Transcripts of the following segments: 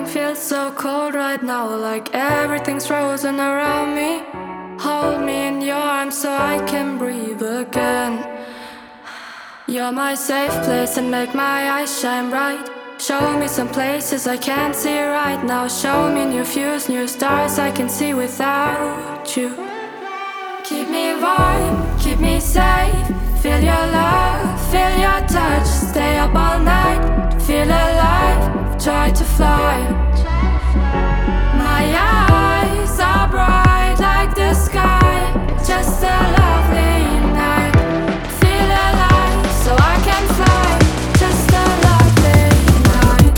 Everything feels so cold right now, like everything's frozen around me. Hold me in your arms so I can breathe again. You're my safe place and make my eyes shine bright. Show me some places I can't see right now. Show me new views, new stars I can see without you. Keep me warm, keep me safe. Feel your love, feel your touch. Stay up all night, feel alive. Try to fly. My eyes are bright like the sky. Just a lovely night. Feel alive so I can fly. Just a lovely night.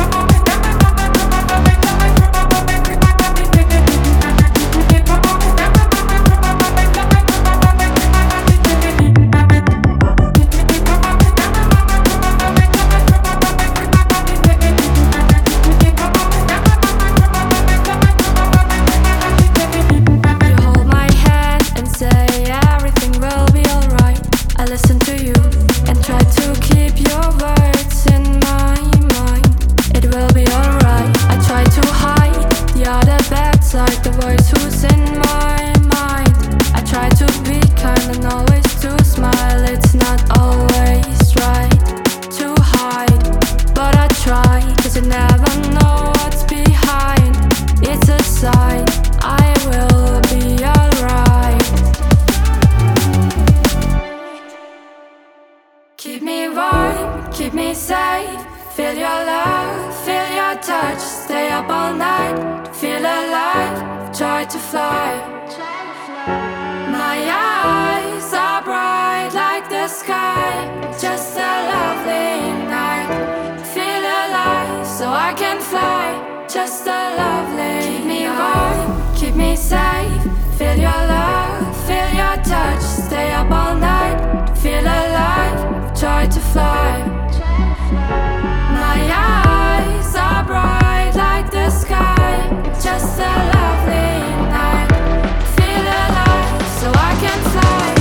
You hold my hand and say everything will be alright. I listen to you and try to keep your words in my mind. It will be alright. I try to hide the other bad side, the voice who's in my mind. I try to be kind and always to smile. It's not always right to hide, but I try, 'cause you never know what's behind. It's a sign I will be alright. Keep me warm, keep me safe. Feel your love, feel your touch. Stay up all night, feel alive. Try to fly. My eyes are bright like the sky. Just a lovely night. Feel alive so I can fly. Just a lovely night. Keep me warm, keep me safe. Feel your love, feel your touch. Stay up all night, feel alive. Try to fly. My eyes are bright like the sky. Just a lovely night. Feel alive so I can fly.